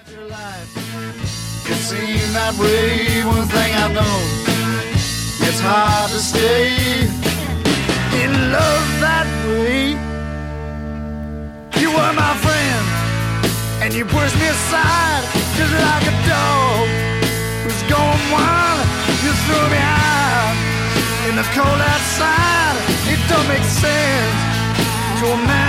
It seemed that way, one thing I know, it's hard to stay in love that way. You were my friend, and you pushed me aside, just like a dog who's going wild. You threw me out in the cold outside. It don't make sense to a man